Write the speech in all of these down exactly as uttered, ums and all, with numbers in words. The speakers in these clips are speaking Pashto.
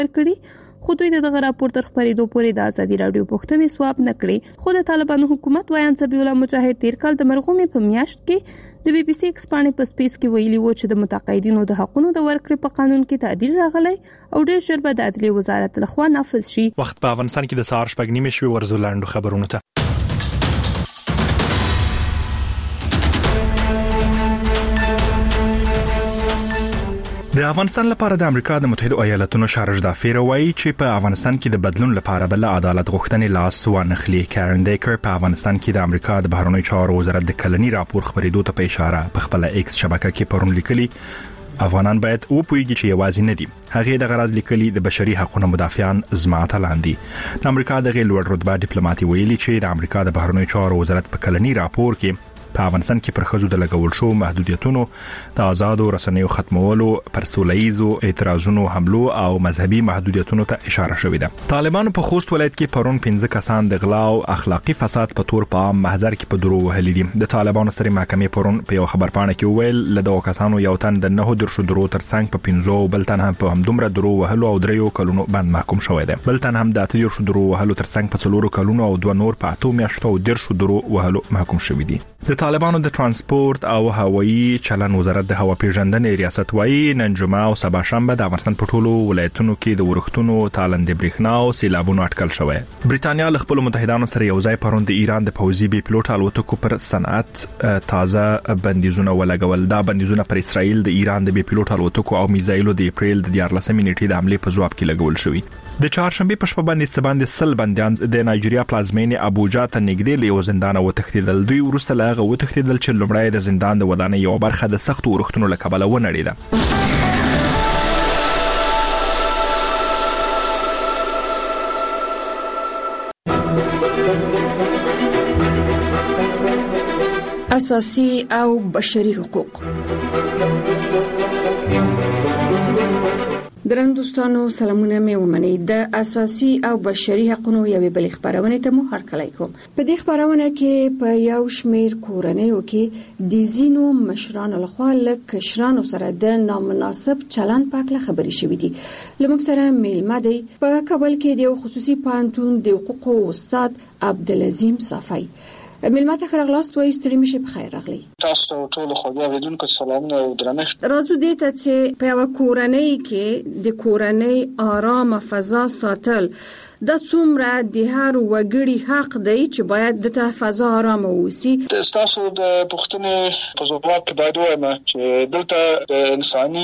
کړي، خو دوی دغه راپور تر خبرېدو پورې د ازادي راډیو پوښتنې ځواب نه کړې. خو د طالبانو حکومت وایي انصبي الله مجاهد تیر کال د مرغومې په میاشت کې د بي بي سي ایکس پاڼې په سپیس کې ویلي و چې د متقاعدینو د حقونو د ورکړې په قانون کې تعدیل راغلی او ډېر ژر به د عدلي وزارت لخوا نافذ شي. وخت په افغانستان کې د سهار شپږ نیمې شوې. ورزو لاندو خبرونه ته. د افغانستان لپاره د امریکا د متحده ایالاتونو شارج دافیر وایي چې په افغانستان کې د بدلون لپاره بل عدالت غوښتنې لاس ونخلي. کارن ډیکر په افغانستان کې د امریکا د بهرنیو چارو وزارت د کلنی راپور خبرېدو ته په اشاره په خپل ایکس شبکه کې پرون لیکلي افغانان باید وپوهیږي چې یوازې نه دي. هغه د غرض لیکلي د بشري حقوقو مدافعان زماته لاندې. د امریکا د غیر لوړ رتبه ډیپلوماټي ویلي چې د امریکا د بهرنیو چارو وزارت په کلنی راپور کې په افغانستان کې پر خځو د لګول شو محدودیتونو، د آزادو رسنیو ختمولو، پر سوله‌ایزو اعتراضونو حملو او مذهبي محدودیتونو ته اشاره شوې ده. طالبانو په خوست ولایت کې پرون پنځه کسان د غلا او اخلاقی فساد په تور په عام محضر کې په درو وهلي دي. د طالبانو سترې محکمې پرون په یو خبرپاڼه کې ویل له دوه کسانو یو تن د نه درشو درو ترڅنګ په پنځو بل تن هم په همدومره درو وهلو او دریو کلونو باندې محکوم شوی دی. بل تن هم د اته درشو درو وهلو ترڅنګ په څلورو کلونو او دوه نور په اته میاشتو او درشو درو وهلو محکوم شوی دي. د طالبانو د ترانسپورت او هوایي چلن وزارت د هوا پیژندنې ریاست وایي نن جمعه او سبا شنبه د افغانستان په ټولو ولایتونو کې د ورښتونو، تالندې برېښنا او سیلابونو اټکل شوی. برېټانیا له خپل متحدانو سره یو ځای پرون د ایران د پوځي بي پلوټ الوتکو پر صنعت تازه بندیزونه ولګول. دا بندیزونه پر اسرائیل د ایران د بي پلوټ الوتکو او میزایلو د اپریل د دیارلسمې نیټې د حمله په ځواب کې لګول شوی. د چهارشنبه په شپه باندې څه باندې سل بندیان د نایجیریا پلازمینې ابوجا ته نږدې له زندان وتښتیدل. دوی ورسته لاغه وتښتیدل چې لومړی د زندان د ودانۍ یو برخه د سخت ورښتونو له کبله ونړیده. اساسي او بشري حقوق. درنو دوستانو سلامونه مې ومنئ. د اساسي او بشري حقوقو یوې بلې خبرونه ته مو هرکلی کوم. په دې خبرونه کې په یو شمیر کورنیو کې د زینو مشرانو لخوا له کشرانو سره د نامناسب چلند په اړه خبرې شوې دي. لمونږ سره میلمه دی په کابل کې د خصوصي پوهنتون د حقوقو استاد عبدالعظیم صافی. میلمه ته راغلاست وایي ستړي مشه په خیر راغلی. تاسو ټول خو بیا ودونکو سلامونه او درنښت. راځو دې ته چې په یو کورنۍ کې د کورنۍ آرامه فضا ساتل دا څومره د هر وګړي حق دی چې باید د ته فضا آرامه ووسی. تاسو د پوښتنې په ځواب کې باید وایم چې دلته د انساني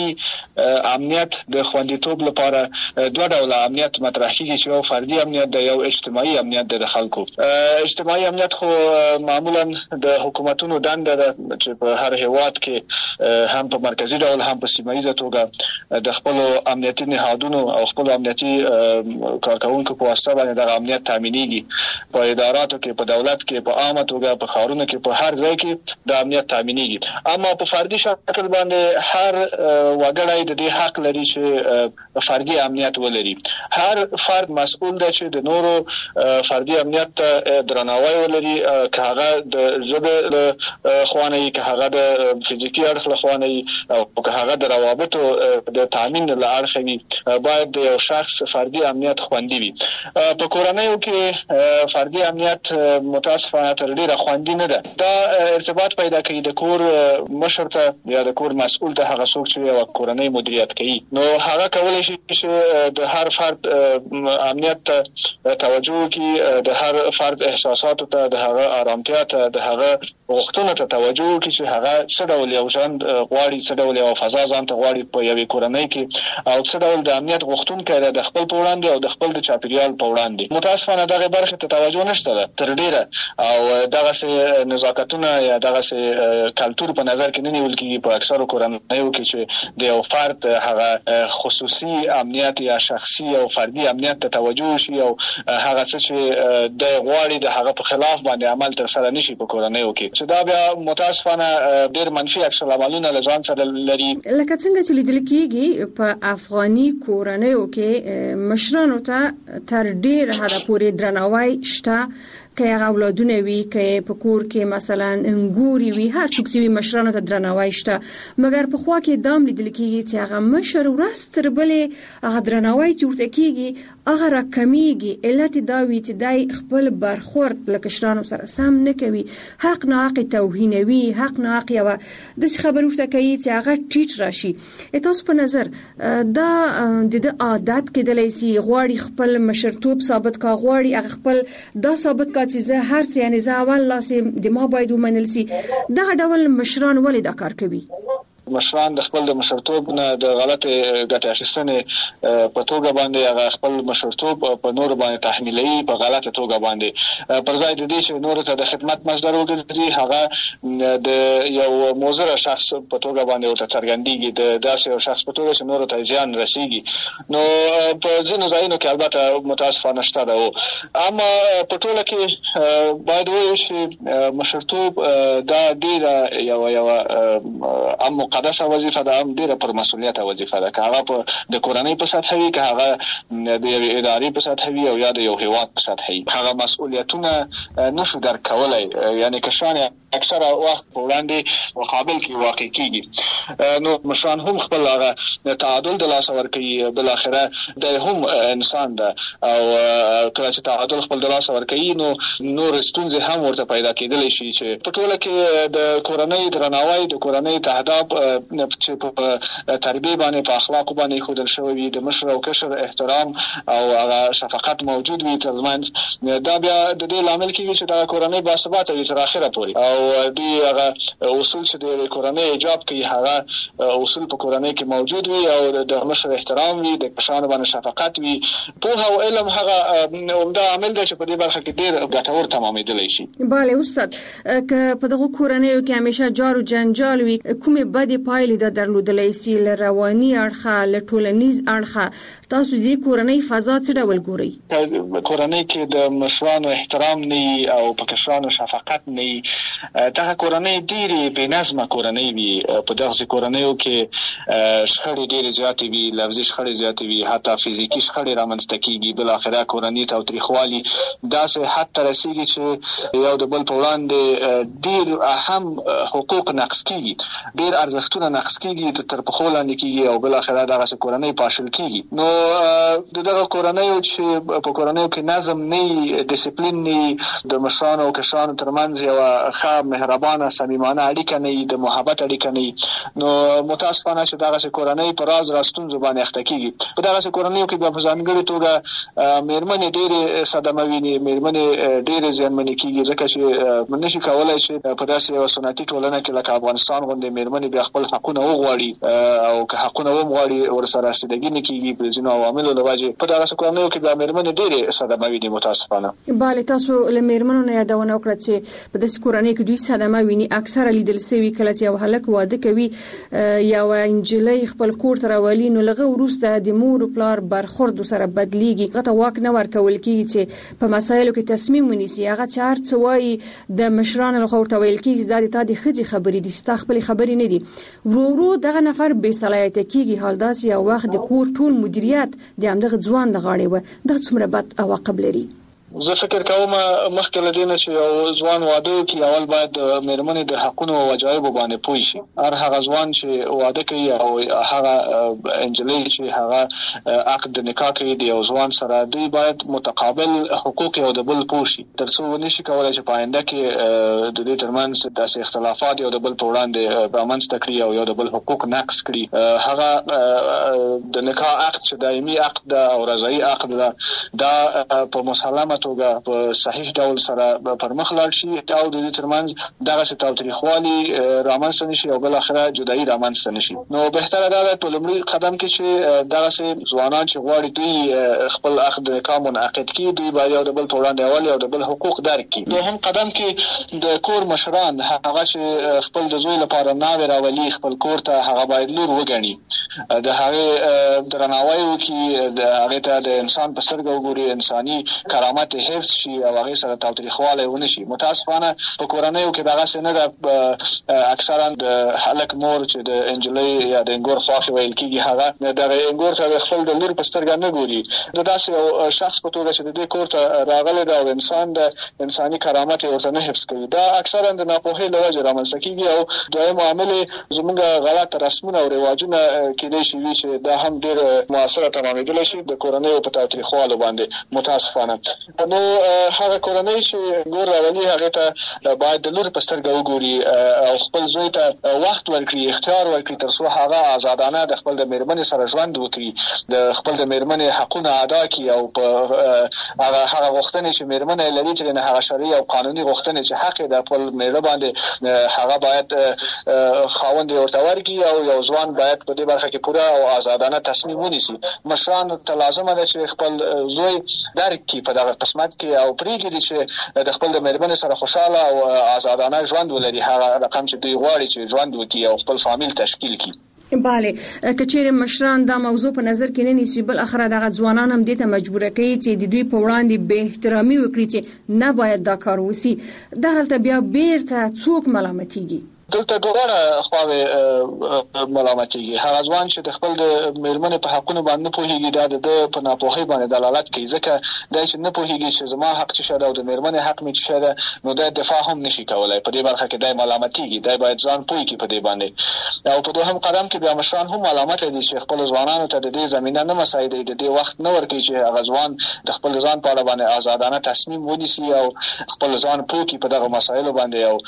امنیت د خوندیتوب لپاره دوه ډوله امنیت مطرح کیږي چې یو فردي امنیت دی، یو اجتماعي امنیت دی د خلکو. اجتماعي امنیت خو معمولا د حکومتونو دنده ده چې په هر هیواد کې هم په مرکزی ډول هم په سیمایي توګه د خپل امنیتي نهادونو او خپل امنیتي کارکونکو واسطه باندې د امنیت تامینېږي. په اداراتو کې، په دولت کې، په عامه توګه، په ښارونو کې، په هر ځای کې د امنیت تامینېږي. اما په فردي شکل باندې هر وګړی د دې حق لري چې فردي امنیت ولري. هر فرد مسؤل دی چې د نورو فردي امنیت ته درناوی ولري، که هغه د ژبې خوانه وي، که هغه د فزیکي اړخ له خوانه وي، او که هغه د روابطو د تامین له اړخه وي، باید د یو شخص فردي امنیت خوندي وي. په کورنیو کې فردي امنیت متاسفانه تر ډیره خوندي نه ده. دا ارتباط پیدا کوي د کور مشر ته یا د کور مسؤل ته، هغه څوک چې یو کورنۍ مدیریت کوي. نو هغه کولای شي چې د هر فرد امنیت ته توجه وکړي، د هر فرد احساساتو ته، د هغه آرامتیا ته، د هغه غوښتنو ته توجه وکړي چې هغه څه ډول یو ژوند غواړي، څه ډول یو فضا ځان ته غواړي په یوې کورنۍ کې، او څه ډول د امنیت غوښتونکی دی د خپل په وړاندې او د خپل د چاپیریال په وړاندې. متاسفانه دغه برخه ته توجه نشته ده تر ډیره، او دغه سه نزاکتونه یا دغه سه کلچر په نظر کې نه نیول کیږي په اکثرو کورنیو کې چې د یو فرد هغه خصوصي امنیت یا شخصي او فردي امنیت ته توجه شي، او هغه څه چې د غواړي د هغه په خلاف باندې عمل تر سره نشي په کورنیو کې، چې دا بیا متاسفانه ډیر منفي عکس العملونه لزان سره لري. لکه څنګه چې لیدل کیږي په افغاني کورنیو کې مشرانو ته تر ډیر حد پورې درناوی شته، که هغه اولادونه وي که په کور کې مثلا انګوري وي هر څوک چې مشرانو ته درناوی شته مګر په خوا کې دام لیدل کېږي چې هغه مشر ورځ تر بلې هغه درناوی چې ورته کېږي هغه راکمیږي علت دا وي چې دای خپل برخورد له کشرانو سره سم نه کوي حق نه حق توهینوي حق نه حق یو د خبرو ورته کوي چې هغه ټیټ راشي. تاسو په نظر دا د عادت کېدلی سي غواړي خپل مشرتوب ثابت کا غواړي هغه خپل دا ثابت کا چې زه هر څه یعنی زه اول لاسه د ما باید ومنل سي دا ډول مشران ولې دا کار کوي؟ مشران د خپل د مشرتوب نه د غلطه ګټه اخیستنې په توګه باندې هغه خپل مشرتوب په نور باندې تحمیلي په غلطه توګه باندې پر ځای د دې چې نور ته د خدمت مصدر وګرځي هغه د یو موزر شخص په توګه باندې ورته څرګندېږي د داسې یو شخص په توګه چې نور ته زیان رسیږي. نو په ځینو ځایونو کې البته متاسفانه شته ده اما په ټوله کې باید وایو چې مشرتوب دا ډیره یو یو ام مقدسه وظیفه ده هم ډیره پر مسؤلیت وظیفه ده که هغه په د کورنۍ په سطح وي که هغه د یو ادارې په سطح وي او یا د یو هیواد په سطح وي هغه مسؤلیتونه نشو درک کولای یعنی کشان اکثره وخت په وړاندې مقابل کې واقع کیږي. نو مشران هم خپل هغه تعادل د لاس ورکوي بل اخره د هم انسان ده او کله چې تعادل خپل د لاس ورکوي نو نور ستونزې هم ورته پیدا کېدلی شي چې په ټوله کې د کورنۍ درناوی د کورنۍ تهداب چې په تربیه باندې په اخلاق باندې خودل شوی وي د مشر او کشر احترام او هغه شفقت موجود وي ترمنځ دا بیا د دې لامل کېږي چې دا کورنۍ باثباته وي تر اخره پورې او دوی هغه اصول چې د کورنۍ ایجاب کوي هغه اصول په کورنۍ کې موجود وي او د مشر احترام وي د کشرانو باندې شفقت وي په او علم هغه عمده عامل دی چې په دې برخه کې ډېر ګټور تمامېدلی شي. bale استاد که په دغه کورنۍ کې همیشه جار او جنجال وي کومه بدې پایلې د درلودلای سي ل رواني اړخه ل ټولنیز اړخه تاسو دې کورنۍ فضا څه ډول ګورئ؟ کورنۍ کې د مشرانو احترام نه او په کشرانو شفقت نه دا کورنۍ ډېری بې نظمه کورنۍ وي په دغه کورنۍ کې شخړې ډېرې زیاتې وي لفظي شخړې زیاتې وي حتی فزیکی شخړې رامنځته کیږي بل اخره کورنۍ تاوتریخوالي داسې حد ته رسیږي چې یو د بل په وړاندې ډېر اهم حقوق نقض کیږي ډېر ارزښتونه نقض کیږي تر په خو لاندې کیږي او بل اخره دغه کورنۍ پاشل کیږي. نو دغه کورنۍ چې په کورنۍ کې نظم نه ډیسپلین نه د مشرانو او کشرانو ترمنځ یو ښه مهربانه صمیمانه اړیکه نه د محبت اړیکه نه نو متاسفانه چې دغه کورنۍ پر راز راستون زبانه اخته کیږي په دغه کورنۍ کې په ځانګړي توګه مېرمنې ډېرې صدمه ویني مېرمنې ډېرې زیانمنې کیږي ځکه چې منشي کولای چې په داسې یو سنتي ټولنه کې لکه افغانستان غوندې مېرمنې بیا خپل حقونه وغواړي او که حقونه وغواړي ورسره رسیدګي نه کیږي په ځینو عواملو له وجې په دغه کورنۍ کې بیا مېرمنې ډېرې صدمه ویني متاسفانه. bale تاسو له مېرمنو نه یادونه وکړه چې په داسې کورنۍ کې دوی صدمه ویني اکثره لیدل شوی کله چې یو هلک واده کوي یو انجلۍ خپل کور ته راولي نو لغه وروسته د مور او پلار برخورد سره بدلیږي هغه واک نه ورکول کیږي چې په مسایلو کې تصمیم ونیسي هغه چارت سوای د مشرانو له خوا ورته ویل کیږي دا د تا د خځې خبرې دي ستا خپل خبرې نه دي ورو ورو دغه نفر بې صلاحیته کیږي حال دا چې یو وخت د کور ټول مدیریت د همدغه ځوان د غاړې و دا څومره بد عواقب لري. زه فکر کوم مخکې له دې نه چې یو ځوان واده کوي اول باید د مېرمنې د حقونو او واجبو باندې پوه شي. هر هغه ځوان چې واده کوي او هغه انجلۍ چې هغه عقد نکاح کوي د یو ځوان سره دوی باید متقابل حقوق یو د بل پوه شي ترڅو ونشي کولای چې په آینده کې د دې ترمنځ داسې اختلافات یو د بل په وړاندې رامنځته کړي او یو د بل حقوق نقض کړي. هغه د نکاح عقد چې دایمي عقد او رضایي عقد ده دا په مسلمه توګه په صحیح ډول سره پرمخ لاړ شي او د دې ترمنځ دغه ستاوتریخوالي رامنځته نشي او بل اخره جدایي رامنځته نشي. نو بهتره ده په لومړي قدم کې چې دغه ځوانان چې غواړي دوی خپل عقد نکاح منعقد کړي دوی باید یو د بل په وړاندې اول یو د بل حقوق درک کړي. دوهم قدم کې د کور مشران هغه چې خپل د زوی لپاره ناوې راولي خپل کور ته هغه باید لور وګڼي د هغه درناوی وکړي د هغه ته د انسان په سترګه وګوري انساني کرامت امنیت حفظ شي او هغه سره تاوتریخواله ونه شي. متاسفانه په کورنیو کې دغه څه نه ده. اکثرا د هلک مور چې د انجلۍ یا د انګور خواخي ویل کیږي هغه د انګور سره خپل د لور په سترګه نه ګوري. د داسې یو شخص په توګه چې د دې کور ته راغلی دا او انسان د انساني کرامت ورته نه حفظ کوي. دا اکثرا د ناپوهۍ له وجې رامنځته کیږي او دویم عامل زموږ غلط رسمونه او رواجونه کېدای شي وي چې دا هم ډېر موثره تمامېدلی شي د کورنیو په تاوتریخوالو باندې متاسفانه. نو هغه کورنۍ چې ګور راولي هغې ته باید د لور په سترګه وګوري او خپل زوی ته وخت ورکړي، اختیار ورکړي تر څو هغه آزادانه د خپل د مېرمنې سره ژوند وکړي، د خپل د مېرمنې حقونه ادا کړي او په هغه هغه غوښتنې چې مېرمنه یې لري چې نه هغه شرعي او قانوني غوښتنې چې حق یې د خپل مېړه باندې هغه باید خاوند یې ورته ورکړي او یو ځوان باید په دې برخه کې پوره او آزادانه تصمیم ونیسي. مشرانو ته لازمه ده چې خپل زوی درک کړي په دغه قسمت کې او پرېږدي چې د خپل د مېرمنې سره خوشاله او آزادانه ژوند ولري، هغه رقم چې دوی غواړي چې ژوند وکړي او خپل فامیل تشکیل کړي. بله، کچېره مشران دا موضوع په نظر کې نه نیسي بل اخره دغه ځوانان هم دې ته مجبور کوي چې د دوی په وړاندې به احترامي وکړي چې نه باید دا کار وسی. دغه بیا بیرته څوک ملامتيږي؟ دلته دواړه خواوې ملامتيږي. هغه ځوان چې د خپل د مېرمنې په حقونو باندې نه پوهیږي دا د په ناپوهۍ باندې دلالت کوي، ځکه دا چې نه پوهیږي چې زما حق څه شته او د مېرمنې حق مې څه ده، نو دا دفاع هم نشي کولای. په دې برخه کې دا ملامتيږي، دا باید ځان پوه کړي په دې باندې. او په دوهم قدم کې بیا مشران هم ملامت دي چې خپل ځوانانو ته د دې زمينه نه مساعدې د دې وخت نه ورکړي چې هغه ځوان د خپل ځان په اړه باندې آزادانه تصمیم ونیسي او خپل ځان پوه کړي په دغه مسایلو باندې او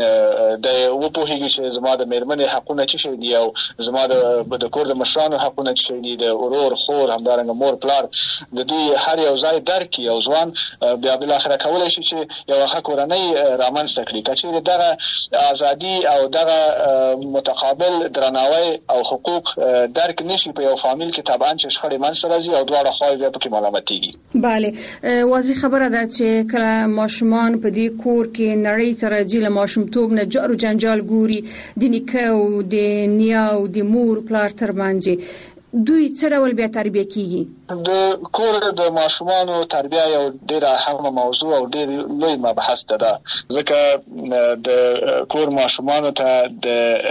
د پوهیږي چې زما د مېرمنې حقونه څه شي دي او زما د د کور د مشرانو حقونه څه شي دي، د ورور خور همدارنګه مور پلار د دوی هر یو ځای درک او ځوان بیا بل اخره کولای شي چې یو ښه کورنۍ رامنځته کړي. کچېره دغه ازادي او دغه متقابل درناوی او حقوق درک نشي په یو فامیل کې طبعا چې شخړې منځته راځي او دواړه خواوې بیا پکې ملامتيږي. بله، واضح خبره ده چې کله ماشومان په دې کور کې نړۍ ته راځي له ماشومتوب نه جار و جنجال ګوري د نیکه او د نیا او د مور پلار ترمنځ، دوی څه ډول بیا تربیه کیږي؟ د کور د ماشومانو تربیه یو ډیره اهمه موضوع او ډیر لوی مبحث ده، ځکه د کور ماشومانو ته د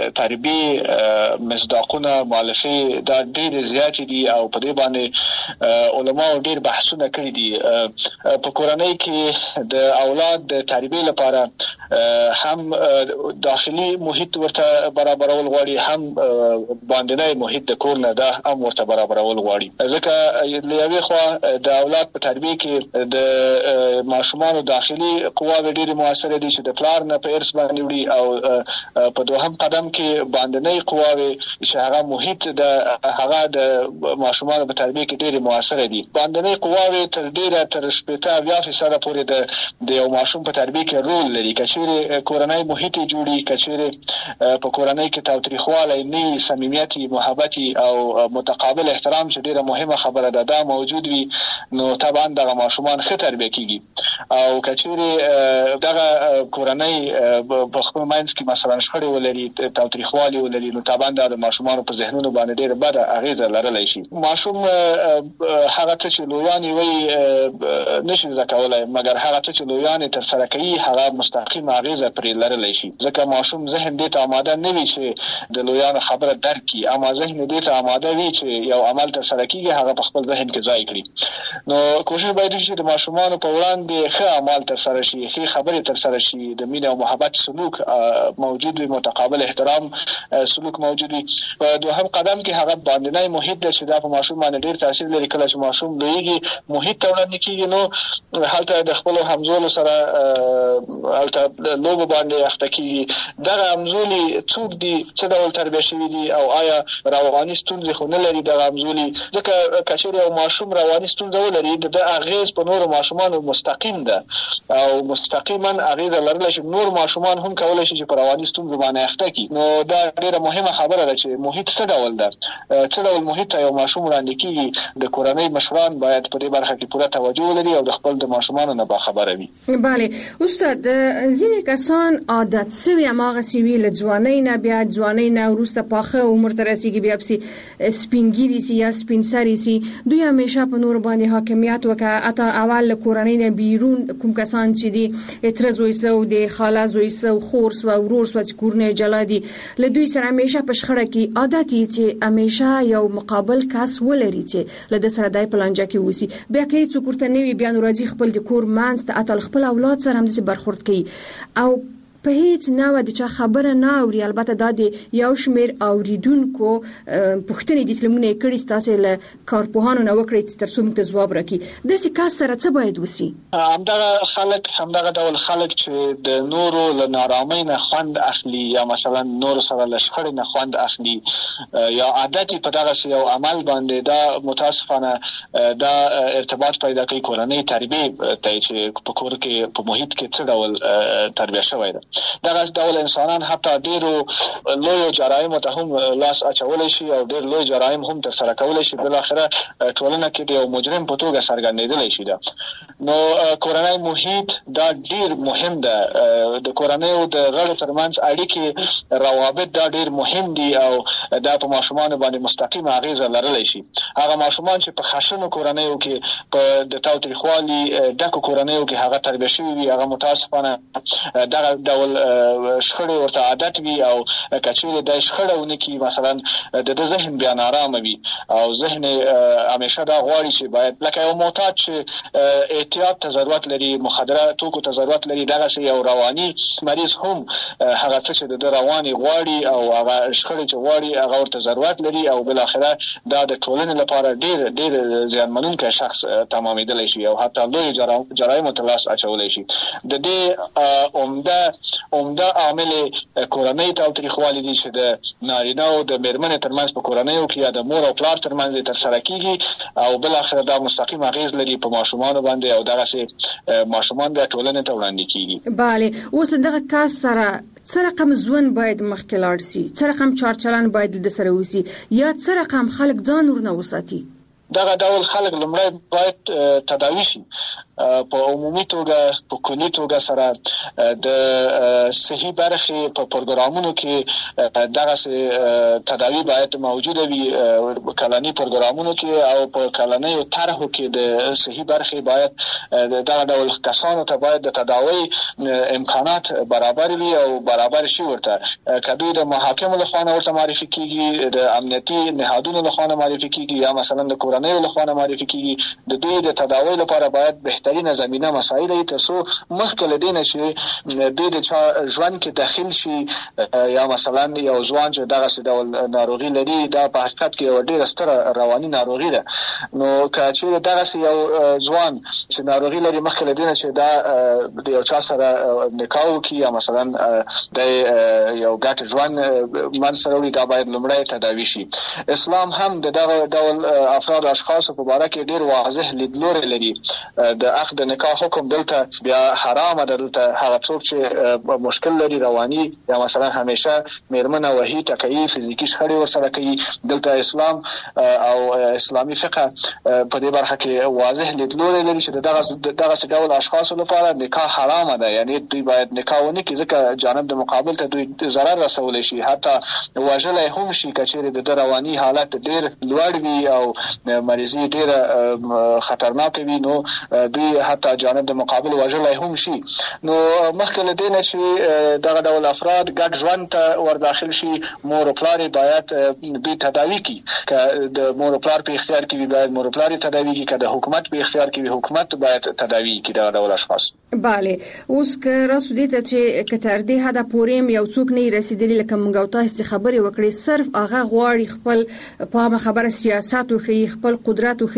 تربیه مصداقونه مؤلفه دا ډیر زیات دي او په دې باندې علما ډیر بحثونه کړي دي. په کورنۍ کې د اولاد د تربیه لپاره هم داخلي محیط ورته برابرول غواړي، هم باندنی محیط د کور نه ده هم ورته برابرول غواړي. ځکه لیاوی خو د اولاد په تربیه کې د ماشومانو داخلي قواوې ډېرې موثره دي چې د پلار نه په ارث باندې وړي، او په دوهم قدم کې باندنی قواوې چې هغه محیط د هغه د ماشومانو په تربیه کې ډېرې موثره دي. باندنی قواوې تر ډېره تر شپږ اویا فیصد پورې د د یو ماشوم په تربیه کې رول لري. کچېرې کورنۍ محیط جوړي، کچېرې په کورنۍ کې تاوتریخوالی نه، صمیمیت، محبت او متقابل احترام چې ډیره مهمه خبره ده دا موجود وي، نو طبعا دغه ماشومان ښه تربیه کیږي. او کچېرې دغه کورنۍ په خپل منځ کې مثلا شخړې ولري، تاوتریخوالی ولري، نو طبعا د ماشومانو په ذهنونو باندې ډیره بده اغیزه لرلی شي. ماشوم هغه څه چې لویان وي نشي زده کولای، مګر هغه څه چې لویان تر سره کوي هغه مستقیم اغیزه پرې لرلی شي، ځکه ماشوم ذهن دې ته آماده نه وي چې د لویانو خبره درک کړي، اما ذهن دې ته آماده وي چې یو عمل تر سره کیږي هغه په خپل ذهن کې ځای کړي. نو کوشش باید وشي چې د ماشومانو په وړاندې ښه عمل تر سره شي، ښه خبرې تر سره شي، د مینې او محبت سلوک موجود وي، متقابل احترام سلوک موجود وي. په دوهم قدم کې هغه باندنی محیط چې دا په ماشوم باندې ډیر تاثیر لري. کله چې ماشوم لویږي محیط ته وړاندې کیږي، نو هلته د خپل همزولو سره هلته لوبو باندې اخته کیږي. دغه همزولي څوک دي، څه ډول تربیه شوي دي، او آیا رواني ستونزې خو نه لري دغه همزولي؟ ځکه کچېرې یو ماشوم رواني ستونزه ولري د اغیز په نورو ماشومانو مستقیم ده او مستقیما اغیزه لرلی شي نور ماشومان هم کولای شي چې په رواني ستونزو باندې اخته کړي. نو دا ډیره مهمه خبره ده چې محیط څه ډول ده، څه ډول محیط ته یو ماشوم وړاندې کیږي. د کورنۍ مشران باید په دې برخه کې پوره توجه ولري او د خپل د ماشومانو نه باخبره وي. بله استاد، ځینې کسان عادت سوي هماغه سوي له ځوانۍ نه بیا ځوانۍ نه وروسته پاخه عمر ته رسیږي، بیا پسې سپینګیري سي یا سپین سري سي، دوی همیشه په نور باندې حاکمیت وکړه. اته اول کورنۍ نه بیرون کوم کسان چې دي اعتراض وایسو د خاله زویسو خورس و ورور سو چې کورنۍ جلا دي له دوی سره همیشه په شخړه کې عادت چې همیشه یو مقابل کس ولري چې له د سره دای پلانجه کې وسی. بیا کې څوک ورته نوي بیا راځي خپل د کور مانځ ته اتل خپل اولاد سره هم د برخورد کوي او په هیڅ نه د چا خبره نه اوري. البته دا د یو شمیر اوریدونکو پوښتنې د اسلامونه کړي ستاسو له کارپوهانو نه وکړي چې ترڅو موږ ځواب راکړي. د سکاس سره څه باید وسی؟ همدغه خلک همدغه ډول خلک چې د نورو له نارامۍ نه خوند اخلي یا مثلا نور سره له شخړې نه خوند اخلي یا عادت په دغه یو عمل باندې دا متاسفانه دا ارتباط پیدا کوي کورنۍ تربیه ته چې په کور کې په محیط کې څه ډول تربیه شوی ده. دغه ډول انسانان حتی ډیرو لوی جرایم ته هم لاس اچولای شي او ډیر لوی جرایم هم تر سره کولای شي. بل اخره ټولنه کې د یو مجرم په توګه څرګندېدلی شي. دا نو کورنۍ محیط دا ډیر مهم ده. د کورنۍ او د غړو ترمنځ اړیکې روابط دا ډیر مهم دي او دا په ماشومان باندې مستقیم اغیزه لرلی شي. هغه ماشومان چې په خشنو کورنیو کې په د تاوتریخوالي ډکو کورنیو کې هغه تربیه شوي وي هغه متاسفانه دغه ډول شخړې ورته عادت وي او کچېره د شخړهونه کې مثلا د ذهن بیا نارامه وي او ذهن همیشه دا غواړي چې باید لکه یو معتاد چې احتیاط ته ضرورت لري مخدره توکو ته ضرورت لري دغه یو رواني مریض هم هغه څه چې د رواني غواړي او هغه شخړې چې غواړي هغه ورته ضرورت لري او بل اخره دا د ټولنې لپاره ډیر ډیر زیانمنونکی شخص تمامېدلی شي او حتی لوی جرایم ته لاس اچولی شي. د دې عمده عمده عامل کورنۍ تاوتریخوالي دي چې د نارینه او د میرمنې ترمنځ په کورنیو کې یا د مور او پلار ترمنځ تر سره کیږي او بل اخر دا مستقیم اغیز لري په ماشومان باندې او دغه سي ماشومان د ټولنې ته وړاندې کیږي. bale اوس دغه کاس سره څه رقم ځوان باید مخکې لاړ شي څه رقم چارچلان باید د سره وسی یا څه رقم خلک ځان ورنه وساتي؟ دغه ډول خلک لمړی باید تداوی شي په عمومي توګه په کلي توګه سره د صحي برخې په پروګرامونو کې دغه تداوی باید موجوده وي کلاني پروګرامونو کې او په کلاني طرحو کې د صحي برخې باید دغه ډول کسانو ته باید د تداوی امکانات برابر وي او برابر شي. ورته کدوې د محاکمو له خوا ورته معرفي کیږي د امنیتي نهادونو له خوا معرفي کیږي یا مثلا د کورنۍ له خوا معرفي کیږي د دوی د تداوی لپاره باید بهترینه زمينه مسایل یې ترڅو مخکې لدینه شي د دې چا ژوند کې داخل شي یا مثلا یو ځوان چې دغه ډول ناروغي لري دا په حقیقت کې یو ډېر ستره رواني ناروغي ده. نو چې دغه یو ځوان چې ناروغي لري مخکې لدینه چې دا د یو چا سره نکاح وکړي یا مثلا د یو ګټ ژوند من سره وي دا باید لمړی تداوی شي. اسلام هم د دغه ډول افراد او اشخاص په اړه کې ډېر واضح لیدلوري لري. د اخذ نکاح حکم دلته بیا حرام ده. دلته هغه څوک چې مشکل لري رواني یا مثلا همیشه میرمنه وهي تکي فزیکی شخړې ورسره کوي دلته اسلام او اسلامي فقه په دې برخه کې واضح لیدلوري لري چې دغه دغه ډول اشخاص لپاره نکاح حرام ده. یعنی دوی باید نکاح ونه کړي ځکه جانب د مقابل ته دوی ضرر رسولی شي حتی وژلای هم شي کچېره د رواني حالت ډېر لوړ وي او مریضي ډېر خطرناک وي نو دوی حتی جانب د مقابل وژلای هم شي. نو مخکې له دې نه چې دغه ډول افراد ګډ ژوند ته ور داخل شي مور او پلار باید دوی تداوی کړي که د مور او پلار په اختیار کې وي باید مور او پلار تداوی کړي که د حکومت په اختیار کې وي حکومت باید تداوی کړي دغه ډول اشخاص. bale اوس که راسو دې ته چې کتر دې هدا پوریم یو څوک نه رسیدلی لکه مونږ او تاسو خبرې وکړي صرف هغه غواړي خپل په خبره سیاست او خپل قدرت او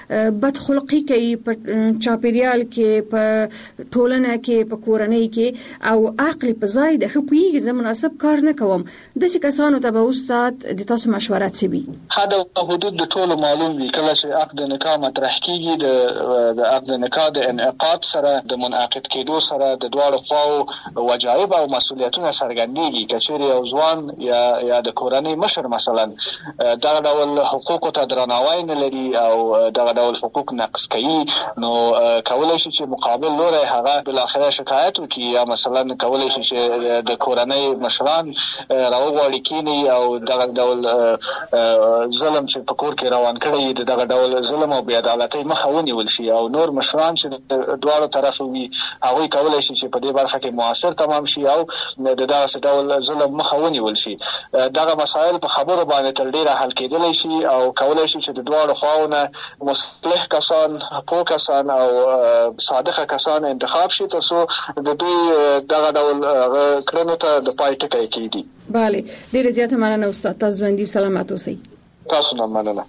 بد خلقی کوي په چاپیریال کې په ټولنه کې په کورنۍ کې او عقل په ځای د خپویږي زمناسب کار نه کوم د څه کسانو ته به استاد د تاسو مشوره چوي هدا حدود د ټولو معلوم دي کله چې عقد نکاح مطرح کیږي د د عقد نکاح د انعقاد سره د منعقد کېدو سره د دواړو خواو وجایب او مسؤلیتونه څرګندېږي کچېرې یو ځوان یا یا د کورنۍ مشر مثلا دا ډول حقوق ته درناوی نه لري او دغه ډول حقوق نقض کوي نو کولای شي چې مقابل لوري هغه بل اخره شکایت وکړي یا مثلا کولای شي چې د کورنۍ مشران راوغواړي کینی او دغه ډول ظلم چې په کور کې روان کړي دغه ډول ظلم او بې عدالتۍ مخه ونیول شي او نور مشران چې دواړو طرفو وي هغه کولای شي چې په دې برخه کې موثر تمام شي او د دغه ډول ظلم مخه ونیول شي. دغه مسایل په خبرو باندې تر ډیره حل کېدلی شي او کولای شي چې د دواړو خواونه مصلح کسان، پوه کسان او صادقه کسان انتخاب شي ترڅو د دوی دغه ډول کړنو ته د پای ټکی کېږي. bale ډیره زیاته مننه استاد، تاسو ژوندۍ سلامات اوسئ. تاسو نه مننه.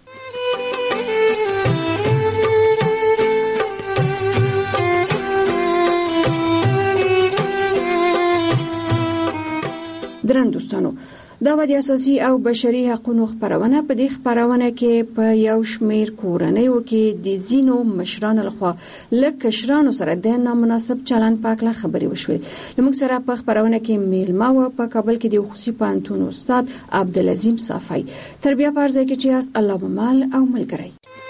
درن دوستانو، دا د اساسي او بشري حقوقو خبرونه په دې خبرونه کې په یو شمېر کورنیو کې د زینو مشرانو لخوا لکه کشرانو سره د نامناسب چلند په اړه خبري وشوې. موږ سره په خبرونه کې میلمه و په کابل کې د خصوصي پانتون استاد عبدالعظیم صافی. تربیه پرځای کې چې است الله مال او ملګری.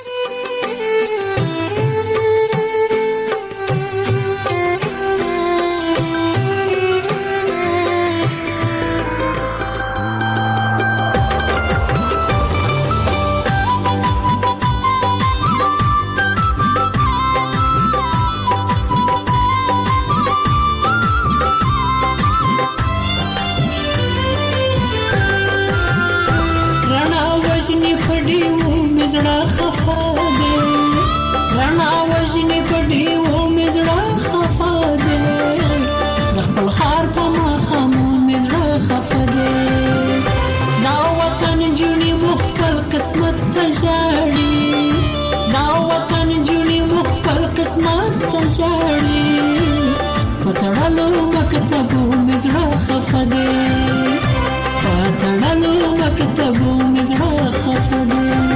مزړه خفا دې رڼا وژنې پډیو مزړه خفا دې د خپل خار په مخامو مزړه خفا دې دا وطن جونی مخبل قسمت تجاړي دا وطن جونی مخبل قسمت تجاړي پتړلو مکتبو مزړه خفا دې پتړلو مکتبو مزړه خفا دې.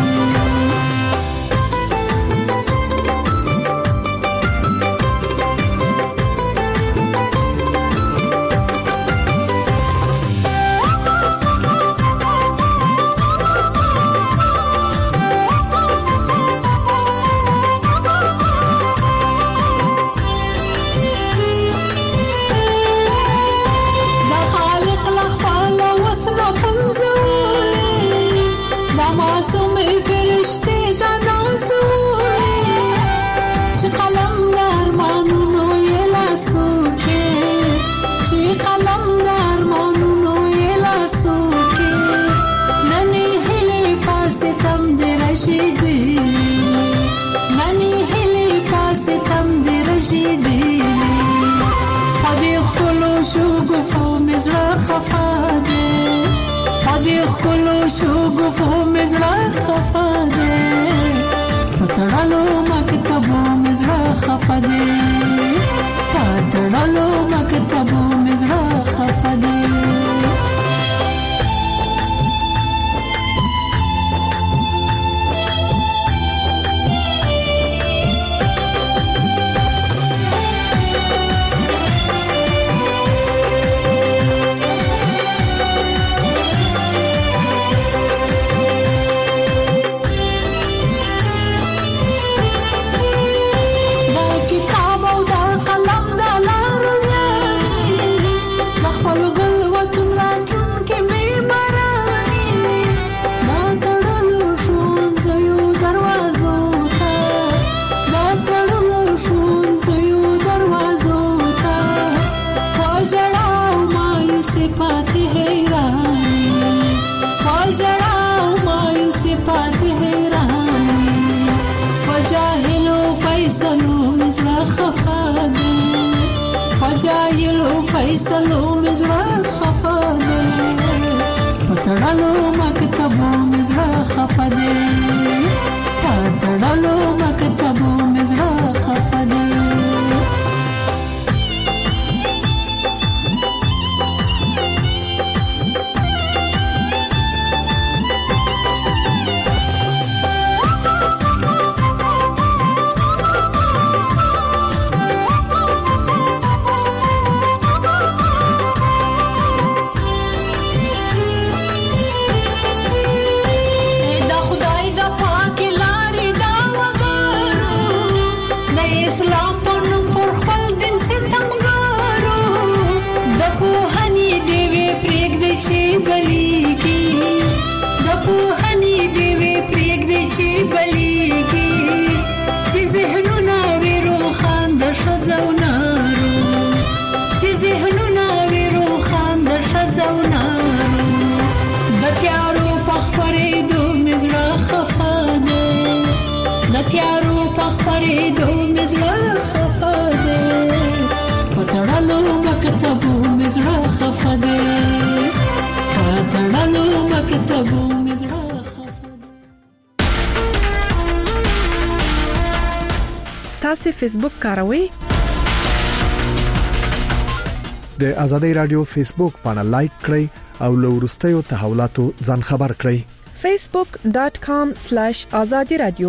پتړلو مکتبو مزړه خفا دې پتړلو مکتبو مزړه خفا دې. جاهلو فیصلو مزړه خفا دې پتړلو مکتبو مزړه خفا دې پتړلو مکتبو مزړه خفا دې. دا خدای د پاک لا اسلام پنوم پر خپل دین ستمګارو د پوهنې دیوې پرېږدي چې بلیږي د پوهنې دیوې پرېږدي چې بلیږي چې ذهنونه وي روښان د ښځو نارو چې ذهنونه وي روښان د ښځو نارو د تیارو په خپرېدو مې زړه خفه دی د تیارو په خپرېدو مې زړه خفه دی په تړلو مکتبو مې زړه خفه دی په تړلو مکتبو مې زړه خفه دی. تاسو فیسبوک کاروئ؟ د آزادۍ رادیو فیسبوک باندې لایک کړئ او له وروستیو تحولاتو ځان خبر کړئ. facebook dot com slash azadi radio.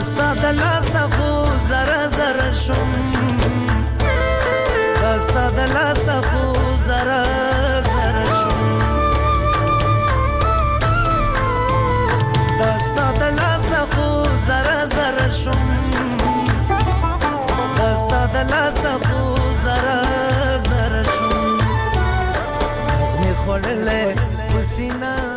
دستا د لاسه خو زره زره شوم دستا د لاسه خو زره زره شوم دستا د لاسه خو زره زره شوم دستا د لاسه خو زره زره شوم نغمې خوړلې وسینا